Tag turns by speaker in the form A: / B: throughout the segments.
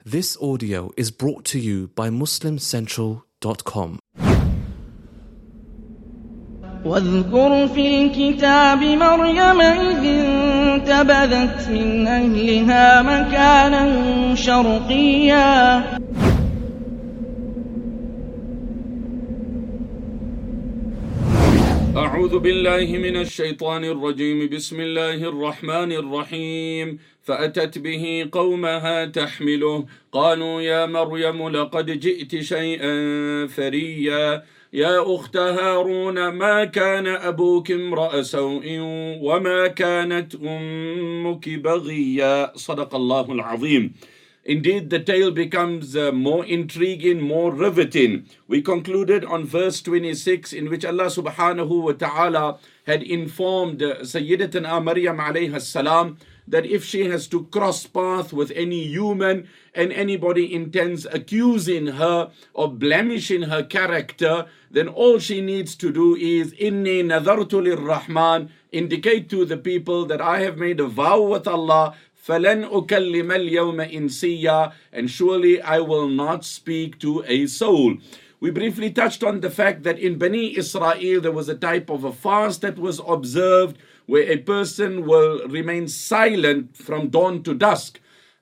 A: This audio is brought to you by MuslimCentral.com.
B: واذكر في الكتاب مريم إذ انتبذت من أهلها مكانا شرقيا
C: أعوذ بالله من الشيطان الرجيم. بسم الله الرحمن الرحيم. فأتت به قومها تحمله قالوا يا مريم لقد جئت شيئا فريا يا أخت هارون ما كان أبوك امرأ سوء وما كانت أمك بغيا. صدق الله العظيم. Indeed, the tale becomes more intriguing, more riveting. We concluded on verse 26, in which Allah subhanahu wa ta'ala had informed Sayyidatuna Maryam alayha salam that if she has to cross path with any human and anybody intends accusing her or blemishing her character, then all she needs to do is inni nadartu lirrahman, indicate to the people that I have made a vow with Allah, فَلَنْ أُكَلِّمَ الْيَوْمَ إِنْسِيًّا, and surely I will not speak to a soul. We briefly touched on the fact that in Bani Israel there was a type of a fast that was observed where a person will remain silent from dawn to dusk.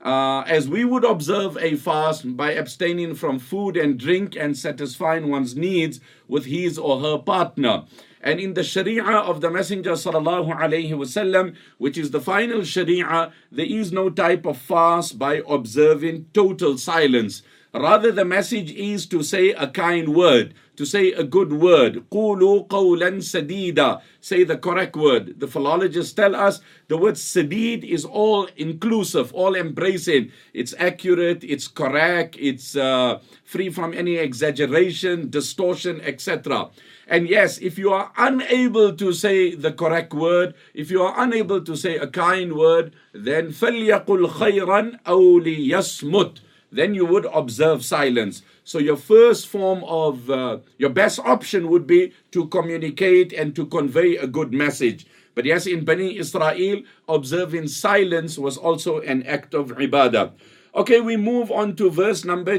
C: As we would observe a fast by abstaining from food and drink and satisfying one's needs with his or her partner. And in the Sharia of the Messenger sallallahu alaihi wasallam, which is the final Sharia, there is no type of fast by observing total silence. Rather, the message is to say a kind word, to say a good word. قُولُوا قَوْلًا سَدِيدًا. Say the correct word. The philologists tell us the word sadid is all inclusive, all embracing. It's accurate, it's correct, it's free from any exaggeration, distortion, etc. And yes, if you are unable to say the correct word, if you are unable to say a kind word, then فَلْيَقُلْ خَيْرًا أَوْ لِيَصْمُتْ. Then you would observe silence. So your first form of, your best option would be to communicate and to convey a good message. But yes, in Bani Israel, observing silence was also an act of ibadah. Okay, we move on to verse number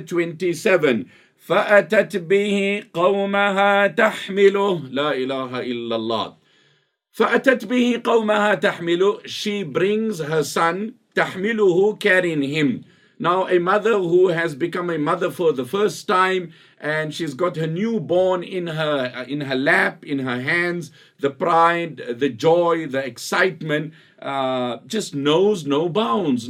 C: 27. فَأَتَتْ بِهِ قَوْمَهَا تَحْمِلُهُ لَا إِلَهَ إِلَّا اللَّهِ. فَأَتَتْ بِهِ قَوْمَهَا تَحْمِلُهُ. She brings her son, تَحْمِلُهُ, carrying him. Now, a mother who has become a mother for the first time and she's got her newborn in her lap, in her hands, the pride, the joy, the excitement just knows no bounds,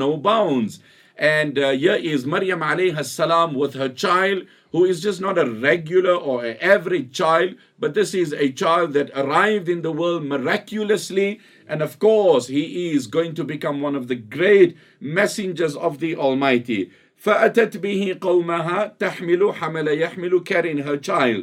C: And here is Maryam alayha salam with her child, who is just not a regular or an average child, but this is a child that arrived in the world miraculously. And of course, he is going to become one of the great messengers of the Almighty. فَأَتَتْ بِهِ قَوْمَهَا تَحْمِلُ حَمَلَ يَحْمِلُ, carrying her child.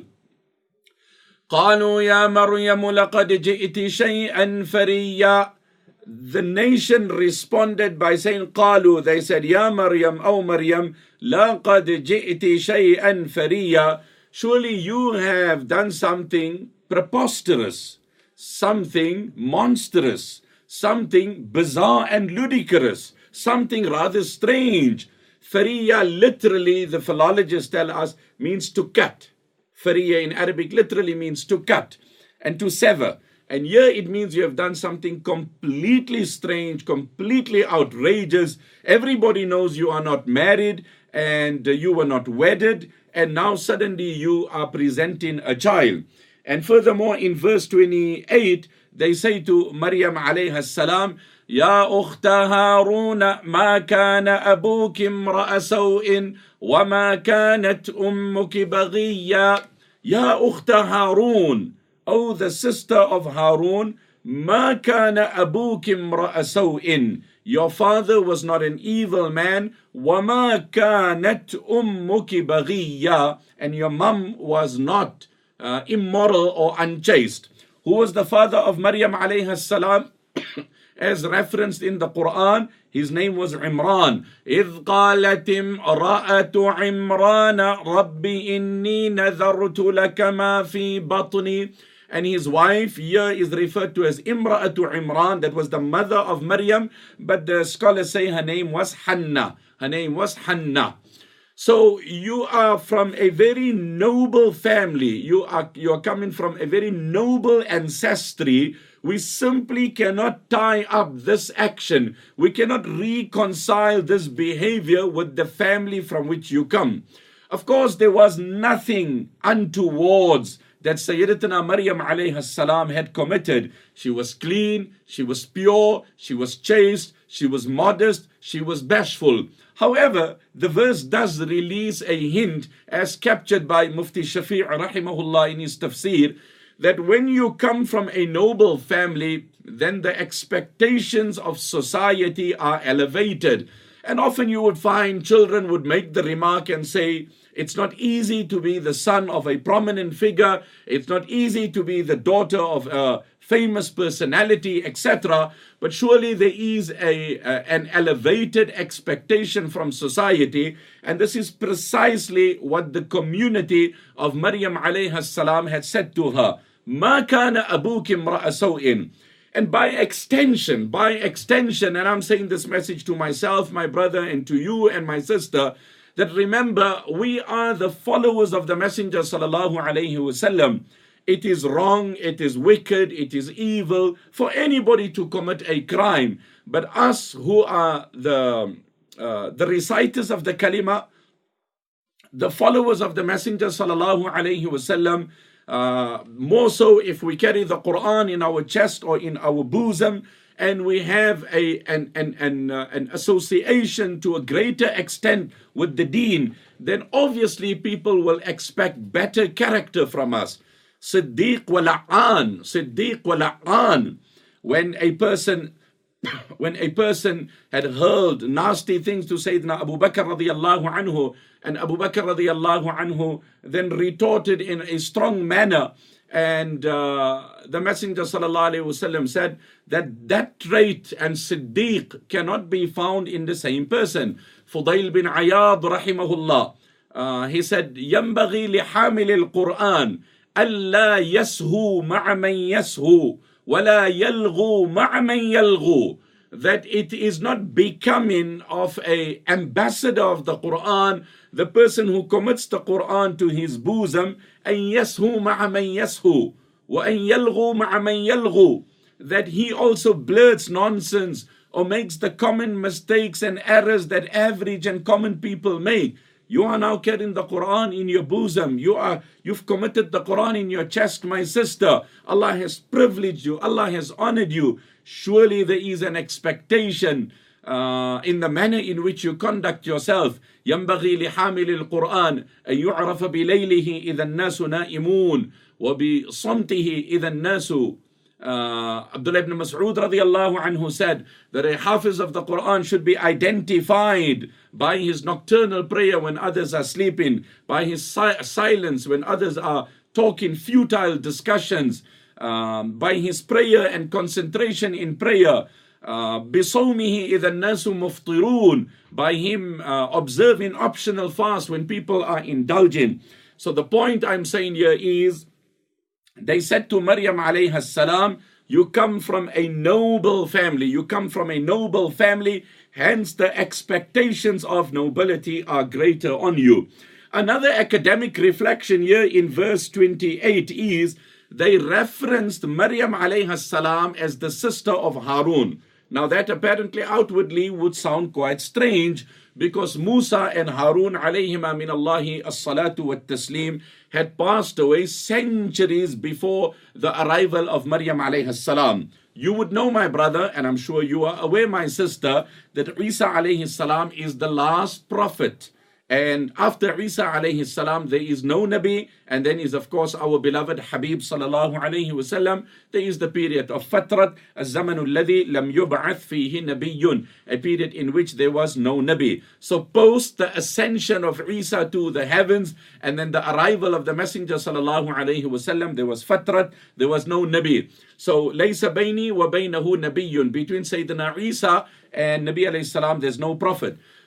C: قَالُوا يَا مَرْيَمُ لَقَدْ جِئْتِ شَيْئًا فَرِيًّا. The nation responded by saying, قالوا, they said, Ya Maryam, O Maryam, لَقَدْ جِئْتِ شَيْئًا فَرِيًّا. Surely you have done something preposterous, something monstrous, something bizarre and ludicrous, something rather strange. Fariya, literally, the philologists tell us, means to cut. Fariya in Arabic literally means to cut and to sever. And here it means you have done something completely strange, completely outrageous. Everybody knows you are not married and you were not wedded, and now suddenly you are presenting a child. And furthermore, in verse 28, they say to Maryam alayha salam, Ya ukhta Harun, ma kana abuki imra'a saw'in, wa ma kanat ummuki baghiya. Ya ukhta Harun, O the sister of Harun, ma kana abuki imra'a saw'in. Your father was not an evil man, wa ma kanat ummuki baghiya, and your mum was not immoral or unchaste. Who was the father of Maryam alayha salam? As referenced in the Quran, his name was Imran. إِذْ قَالَتِ امْرَأَةُ عِمْرَانَ رَبِّ إِنِّي نَذَرْتُ لَكَ مَا فِي بَطْنِي. And his wife here is referred to as Imra'atu Imran. That was the mother of Maryam. But the scholars say her name was Hannah. Her name was Hannah. So you are from a very noble family. You are coming from a very noble ancestry. We simply cannot tie up this action. We cannot reconcile this behavior with the family from which you come. Of course, there was nothing untowards that Sayyidatuna Maryam alayha salam had committed. She was clean, she was pure, she was chaste, she was modest, she was bashful. However, the verse does release a hint, as captured by Mufti Shafi' rahimahullah in his tafsir, that when you come from a noble family, then the expectations of society are elevated. And often you would find children would make the remark and say, it's not easy to be the son of a prominent figure. It's not easy to be the daughter of a famous personality, etc. But surely there is an elevated expectation from society. And this is precisely what the community of Maryam alayha salam had said to her. مَا كَانَ أَبُوكِ امْرَأَ سَوْءٍ. And by extension, and I'm saying this message to myself, my brother, and to you and my sister, that remember, we are the followers of the Messenger sallallahu alaihi wasallam. It is wrong, it is wicked, it is evil for anybody to commit a crime. But us who are the reciters of the kalima, the followers of the Messenger sallallahu alaihi wasallam, more so if we carry the Quran in our chest or in our bosom, and we have an association to a greater extent with the deen, then obviously people will expect better character from us. Siddiq wa la'an. When a person had hurled nasty things to Sayyidina Abu Bakr radiyallahu anhu, and Abu Bakr radiyallahu anhu then retorted in a strong manner, and the Messenger sallallahu alaihi wasallam said that trait and Siddiq cannot be found in the same person. Fudail bin Ayad rahimahullah, he said, ينبغي لحامل القرآن ألا يسهو مع من يسهو ولا يلغو مع من يلغو. That it is not becoming of an ambassador of the Quran, the person who commits the Quran to his bosom, أن يسهو مع من يسهو وأن يلغو مع من يلغو, that he also blurts nonsense or makes the common mistakes and errors that average and common people make. You are now carrying the Quran in your bosom. You've committed the Quran in your chest, my sister. Allah has privileged you. Allah has honored you. Surely there is an expectation in the manner in which you conduct yourself. ينبغي لحامل القرآن أن يعرف بليله إذا الناس نائمون وبصمته إذا الناس. Abdullah ibn Mas'ud radiyallahu anhu said that a hafiz of the Quran should be identified by his nocturnal prayer when others are sleeping, by his silence when others are talking futile discussions, by his prayer and concentration in prayer, بِصَوْمِهِ إِذَا النَّاسُ مُفْطِرُونَ, by him observing optional fast when people are indulging. So the point I'm saying here is, they said to Maryam alayha salam, you come from a noble family. You come from a noble family, hence the expectations of nobility are greater on you. Another academic reflection here in verse 28 is, they referenced Maryam alayha salam as the sister of Harun. Now that apparently outwardly would sound quite strange, because Musa and Harun alayhima min Allahi as-salatu wa taslim had passed away centuries before the arrival of Maryam alayhi salam. You would know, my brother, and I'm sure you are aware, my sister, that Isa alayhi salam is the last prophet. And after Isa alayhi salam, there is no Nabi, and then is of course our beloved Habib sallallahu alayhi wasallam. There is the period of Fatrat, الزمن الذي لم يبعث فيه نبي, a period in which there was no Nabi. So post the ascension of Isa to the heavens, and then the arrival of the Messenger sallallahu alayhi wasallam, there was Fatrat, there was no Nabi. So ليس بيني وبينه نبي, between Sayyidina Isa and Nabi alayhi salam, there's no prophet.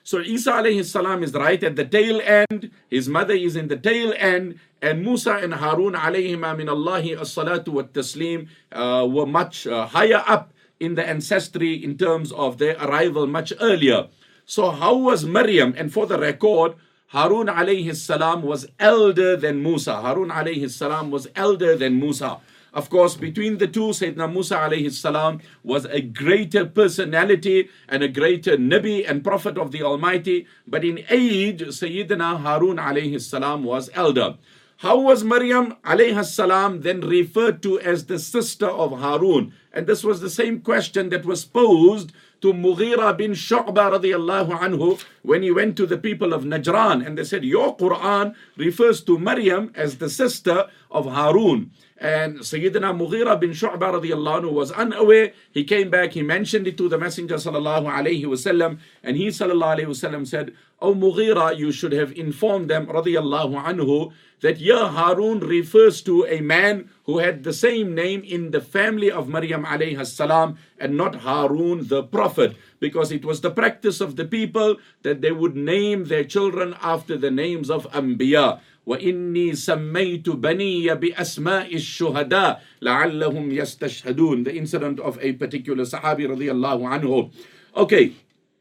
C: So Isa alayhi salam is right at the tail end, his mother is in the tail end, and Musa and Harun alayhima min Allahi as-salatu wa taslim were much higher up in the ancestry in terms of their arrival much earlier. So how was Maryam? And for the record, Harun alayhi salam was elder than Musa. Harun alayhi salam was elder than Musa. Of course, between the two, Sayyidina Musa alayhi salam was a greater personality and a greater Nabi and Prophet of the Almighty. But in age, Sayyidina Harun alayhi salam was elder. How was Maryam alayhi salam then referred to as the sister of Harun? And this was the same question that was posed to Mughira bin Shu'bah radiyallahu anhu when he went to the people of Najran. And they said, your Quran refers to Maryam as the sister of Harun. And Sayyidina Mughira bin Shu'bah radiyallahu anhu was unaware. He came back, he mentioned it to the Messenger sallallahu alayhi wasallam, and he sallallahu alayhi wasallam said, "O Mughira, you should have informed them radiyallahu anhu that here Harun refers to a man who had the same name in the family of Maryam alayhi salam and not Harun the Prophet, because it was the practice of the people that they would name their children after the names of Anbiya. وَإِنِّي سَمَّيْتُ بَنِيَّ بِأَسْمَاءِ الشُّهَدَاءِ لَعَلَّهُمْ يَسْتَشْهَدُونَ. The incident of a particular Sahabi radiyallahu anhu. Okay.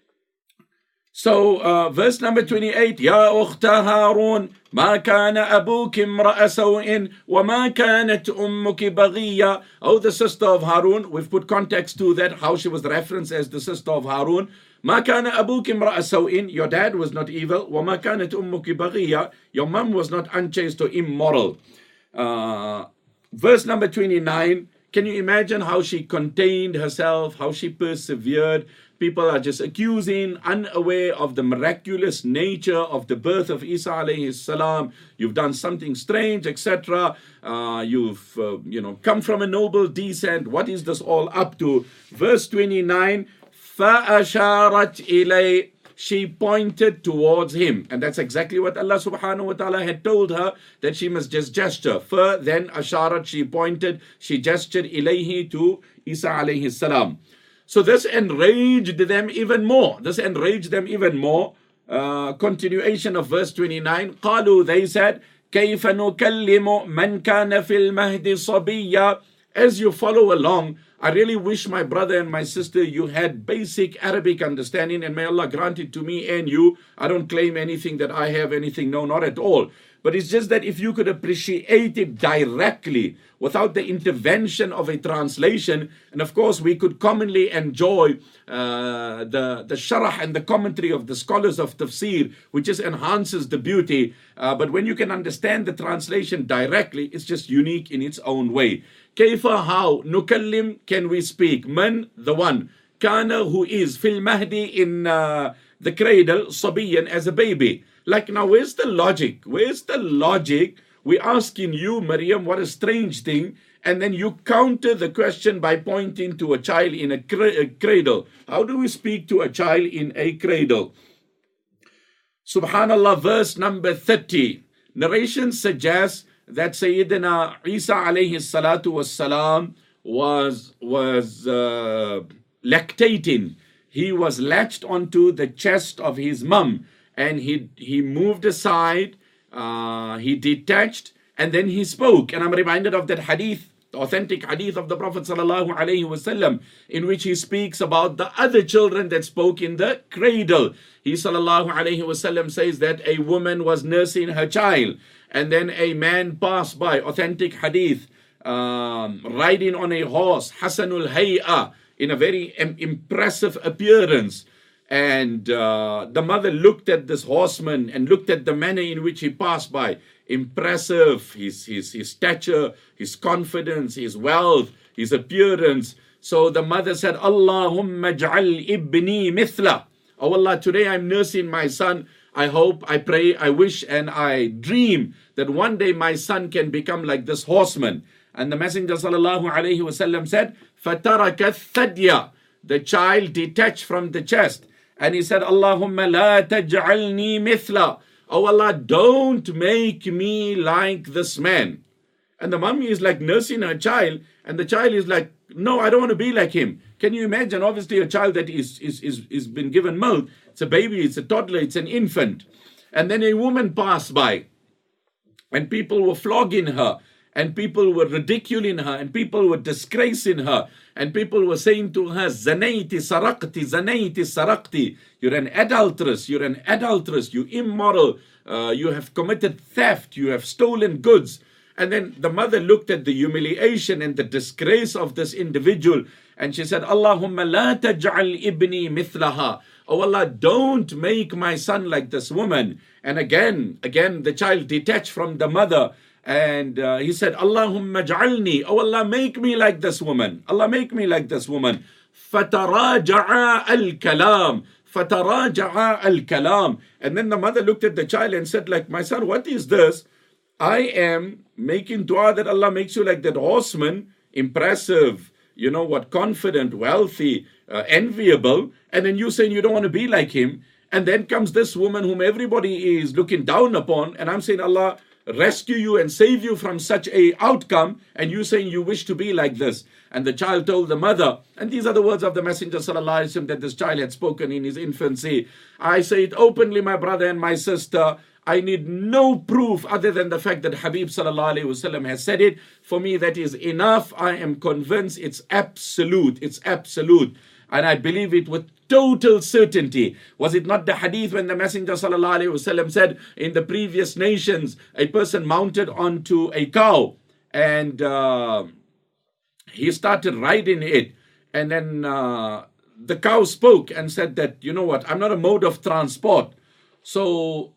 C: So verse number 28, يَا أُخْتَ هَارُونَ مَا كَانَ أَبُوكِ امْرَأَ سَوْءٍ وَمَا كَانَتْ أُمُّكِ بَغِيًّا. Oh, the sister of Harun. We've put context to that, how she was referenced as the sister of Harun. مَا كَانَ أَبُوكِ امْرَأَ سَوْءٍ. Your dad was not evil. وَمَا كَانَتْ أُمُّكِ بَغِيًّا. Your mom was not unchaste or immoral. Verse number 29, can you imagine how she contained herself, how she persevered? People are just accusing, unaware of the miraculous nature of the birth of Isa alayhi salam. You've done something strange, etc. You've come from a noble descent. What is this all up to? Verse 29, فَأَشَارَتْ إِلَيْهِ. She pointed towards him. And that's exactly what Allah subhanahu wa ta'ala had told her, that she must just gesture. Then asharat, she pointed, she gestured ilayhi to Isa alayhi salam. So this enraged them even more. Continuation of verse 29. قالوا, they said, كيف نكلم من كان في المهد صبيا. As you follow along, I really wish my brother and my sister, you had basic Arabic understanding, and may Allah grant it to me and you. I don't claim anything that I have anything, no, not at all. But it's just that if you could appreciate it directly without the intervention of a translation, and of course we could commonly enjoy the sharah and the commentary of the scholars of tafsir, which just enhances the beauty. But when you can understand the translation directly, it's just unique in its own way. Kaifa, how, nukallim, can we speak, man, the one, kana, who is, fil mahdi, in the cradle, sabiyan, as a baby. Like, now where's the logic? We're asking you, Maryam, what a strange thing. And then you counter the question by pointing to a child in a cradle. How do we speak to a child in a cradle? Subhanallah, verse number 30. Narration suggests that Sayyidina Isa alayhi salatu wassalam was lactating. He was latched onto the chest of his mum. And he moved aside, he detached, and then he spoke. And I'm reminded of that hadith, the authentic hadith of the Prophet sallallahu alaihi wasallam, in which he speaks about the other children that spoke in the cradle. He sallallahu alaihi wasallam says that a woman was nursing her child, and then a man passed by, authentic hadith, riding on a horse, Hasanul Hay'a, in a very impressive appearance. And the mother looked at this horseman and looked at the manner in which he passed by. Impressive, his stature, his confidence, his wealth, his appearance. So the mother said, Allahumma ja'al ibni mithla. Oh Allah, today I'm nursing my son. I hope, I pray, I wish, and I dream that one day my son can become like this horseman. And the Messenger sallallahu alayhi wasallam said, فَتَرَكَ الثَّدْيَ. The child detached from the chest. And he said, Allahumma la taj'alni mithla. Oh Allah, don't make me like this man. And the mummy is like nursing her child, and the child is like, no, I don't want to be like him. Can you imagine? Obviously, a child that is been given milk, it's a baby, it's a toddler, it's an infant. And then a woman passed by, and people were flogging her, and people were ridiculing her, and people were disgracing her, and people were saying to her, Zanayti sarakti, Zanayti sarakti. You're an adulteress, you're an adulteress, you immoral, you have committed theft, you have stolen goods. And then the mother looked at the humiliation and the disgrace of this individual, and she said, Allahumma la taj'al ibni mithlaha. Oh Allah, don't make my son like this woman. And again, the child detached from the mother, and he said, Allahumma ja'alni. Oh Allah, make me like this woman. Allah, make me like this woman. Fataraja'a al-kalam. Fataraja'a al-kalam. And then the mother looked at the child and said, like, my son, what is this? I am making dua that Allah makes you like that horseman, impressive, you know what, confident, wealthy, enviable, and then you saying you don't want to be like him. And then comes this woman whom everybody is looking down upon, and I'm saying Allah rescue you and save you from such a outcome, and you saying you wish to be like this. And the child told the mother, and these are the words of the Messenger sallallahu alaihi wasallam that this child had spoken in his infancy. I say it openly, my brother and my sister, I need no proof other than the fact that Habib sallallahu alaihi wasallam has said it. For me, that is enough. I am convinced it's absolute. It's absolute. And I believe it with total certainty. Was it not the hadith when the Messenger sallallahu alaihi wasallam said, in the previous nations, a person mounted onto a cow, and he started riding it, and then the cow spoke and said that, you know what, I'm not a mode of transport. So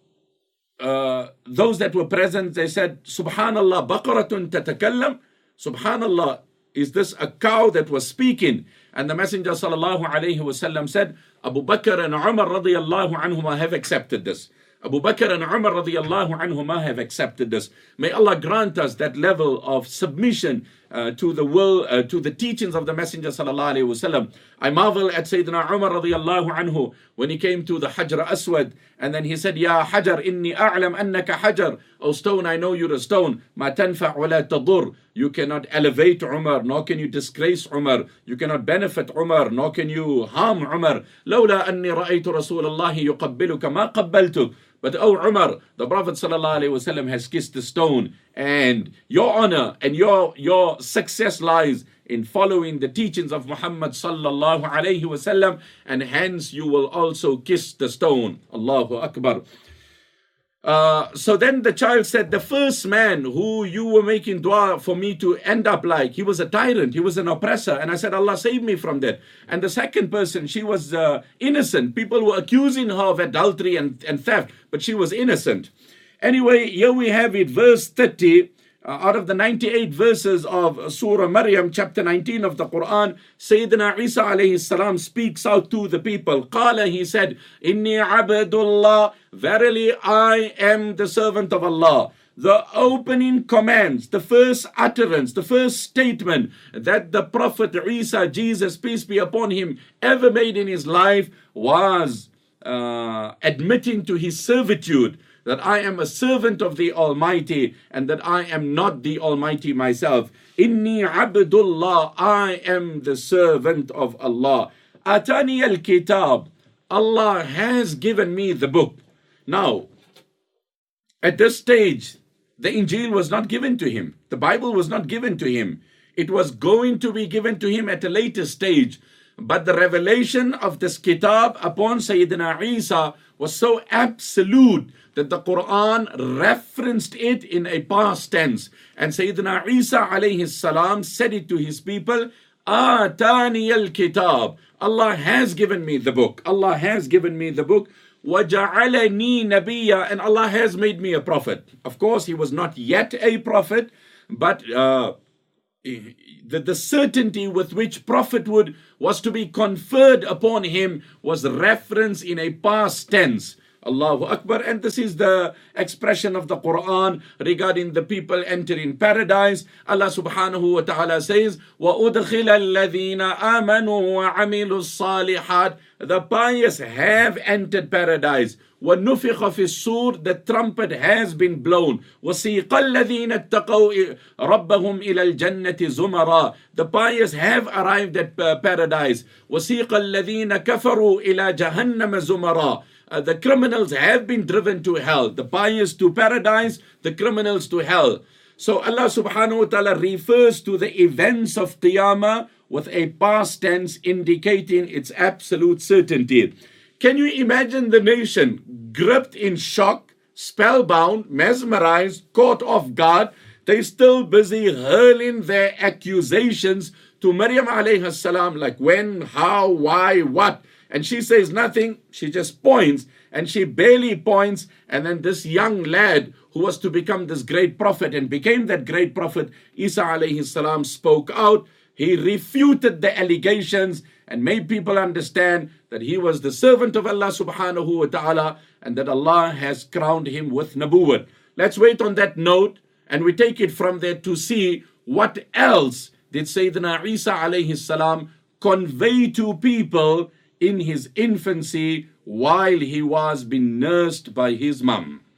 C: those that were present, they said, Subhanallah, baqaratun tatakallam. Subhanallah, is this a cow that was speaking? And the Messenger sallallahu alaihi wasallam said, Abu Bakr and Umar radiyallahu anhuma have accepted this. Abu Bakr and Umar radiyallahu anhuma have accepted this. May Allah grant us that level of submission to the will, to the teachings of the Messenger sallallahu alaihi wasallam. I marvel at Sayyidina Umar radiyallahu anhu when he came to the Hajar Aswad, and then he said, Ya Hajar, inni a'lam annaka Hajar. O stone, I know you're a stone. Ma tanfa' wa la tadur. You cannot elevate Umar, nor can you disgrace Umar. You cannot benefit Umar, nor can you harm Umar. Lawla anni ra'aytu Rasulallahi yuqabbiluka ma qabbaltuk. But oh Umar, the Prophet ﷺ has kissed the stone, and your honor and your success lies in following the teachings of Muhammad ﷺ, and hence you will also kiss the stone. Allahu Akbar. So then the child said, the first man who you were making dua for me to end up like, he was a tyrant, he was an oppressor. And I said, Allah save me from that. And the second person, she was innocent. People were accusing her of adultery and theft, but she was innocent. Anyway, here we have it, verse 30. Out of the 98 verses of Surah Maryam, chapter 19 of the Quran, Sayyidina Isa alayhi salam speaks out to the people. Qala, he said, Inni abdullah, verily I am the servant of Allah. The opening commands, the first utterance, the first statement that the Prophet Isa, Jesus, peace be upon him, ever made in his life was admitting to his servitude, that I am a servant of the Almighty and that I am not the Almighty myself. Inni abdullah, I am the servant of Allah. Atani al-kitab, Allah has given me the book. Now, at this stage, the Injil was not given to him. The Bible was not given to him. It was going to be given to him at a later stage. But the revelation of this kitab upon Sayyidina Isa was so absolute that the Quran referenced it in a past tense. And Sayyidina Isa alayhi salam said it to his people, Atani al-kitab. Allah has given me the book. Allah has given me the book. وَجَعَلَنِي نَبِيًّا, and Allah has made me a prophet. Of course, he was not yet a prophet, but the certainty with which prophethood was to be conferred upon him was referenced in a past tense. Allahu Akbar. And this is the expression of the Quran regarding the people entering paradise. Allah subhanahu wa ta'ala says, وَأُدْخِلَ الَّذِينَ آمَنُوا وَعَمِلُوا الصَّالِحَاتِ. The pious have entered paradise. وَنُفِخَ فِي الصُّورِ. The trumpet has been blown. وَسِيقَ الَّذِينَ اتَّقَوْا رَبَّهُمْ إِلَى الْجَنَّةِ زُمَرًا. The pious have arrived at paradise. وَسِيقَ الَّذِينَ كَفَرُوا إِلَى جَهَنَّمَ زُمَرًا. The criminals have been driven to hell. The pious to paradise, the criminals to hell. So Allah subhanahu wa ta'ala refers to the events of Qiyamah with a past tense indicating its absolute certainty. Can you imagine the nation gripped in shock, spellbound, mesmerized, caught off guard? They're still busy hurling their accusations to Maryam alayhi salam, like when, how, why, what. And she says nothing, she just points, and she barely points, and then this young lad who was to become this great prophet and became that great prophet, Isa alayhi salam, spoke out. He refuted the allegations and made people understand that he was the servant of Allah subhanahu wa ta'ala and that Allah has crowned him with nabuwwat. Let's wait on that note and we take it from there to see what else did Sayyidina Isa alayhi salam convey to people in his infancy while he was being nursed by his mum.